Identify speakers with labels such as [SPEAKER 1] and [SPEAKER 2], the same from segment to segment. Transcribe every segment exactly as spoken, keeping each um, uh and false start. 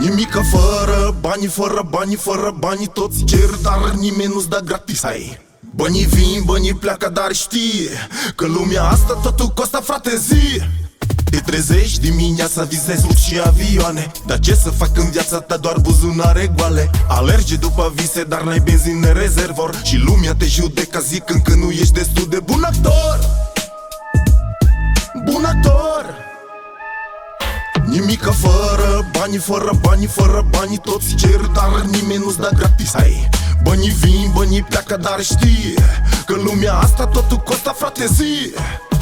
[SPEAKER 1] Nimică fără bani, fără bani, fără bani toți cer, dar nimeni nu-ți dă gratis. Ai banii vin, banii pleacă, dar știi că lumea asta totul costă, frate, zi. Te trezești dimineața, visezi lux și avioane, dar ce să fac în viața ta, doar buzunare goale. Alergi după vise, dar n-ai benzină în rezervor și lumea te judecă zicând că nu ești destul de bun actor. Bun actor. Nimică fără bani, fără bani, fără bani toți cer, dar nimeni nu-ți dă gratis. Ai banii vin, banii pleacă, dar știi că lumea asta totul costă, frate, zi.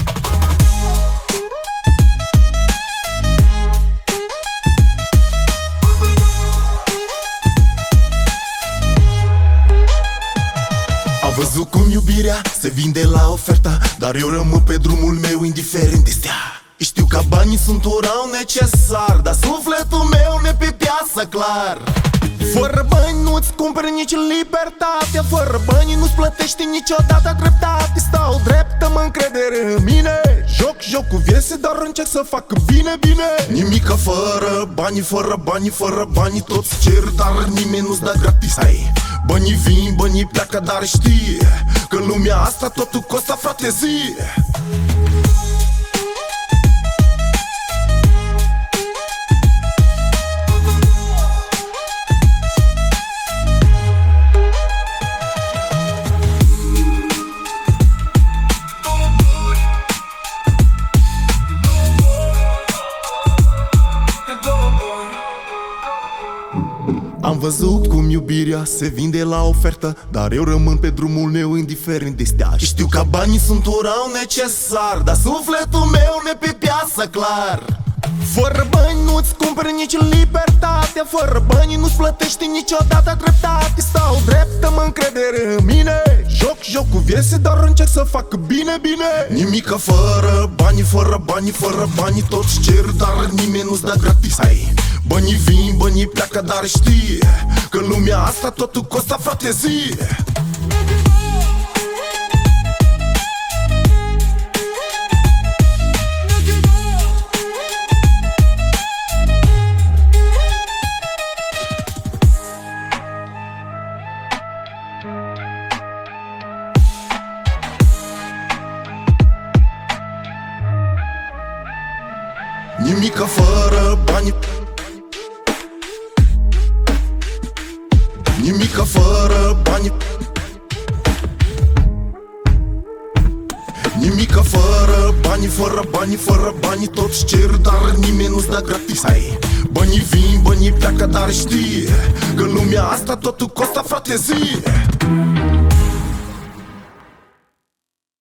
[SPEAKER 1] Am văzut cum iubirea se vinde la oferta, dar eu rămân pe drumul meu indiferent de stea. Știu că banii sunt un rău necesar, dar sufletul meu ne pe piață, clar. Fără bani nu-ți cumperi nici libertatea, fără bani nu-ți plătești niciodată dreptate. Stau drept, am încredere în mine, joc jocul vieții, dar încerc să fac bine, bine. Nimică fără bani, fără bani, fără bani toți cer, dar nimeni nu-ți dă gratis. Ai banii vin, banii pleacă, dar știi că lumea asta totul costă, frate, zi. Am văzut cum iubirea se vinde la ofertă, dar eu rămân pe drumul meu indiferent de stea. Știu că banii sunt un rău necesar, dar sufletul meu ne pe piață, clar. Fără bani nu-ți cumperi nici libertatea, fără bani nu-ți plătești niciodată dreptate. Stau drept, am încredere în mine, joc jocul vieții, dar încerc să fac bine, bine. Nimică fără bani, fără bani, fără bani toți cer, dar nimeni nu-ți dă gratis. Ai banii vin, banii pleacă, dar știi că lumea asta totul costă, frate, zi. Nimică fără bani, nimică fără bani, nimică fără bani, fără bani, fără bani toți cer, dar nimeni nu-ți dă gratis. Ai banii vin, banii pleacă, dar știi că lumea asta totul costă, frate, zi.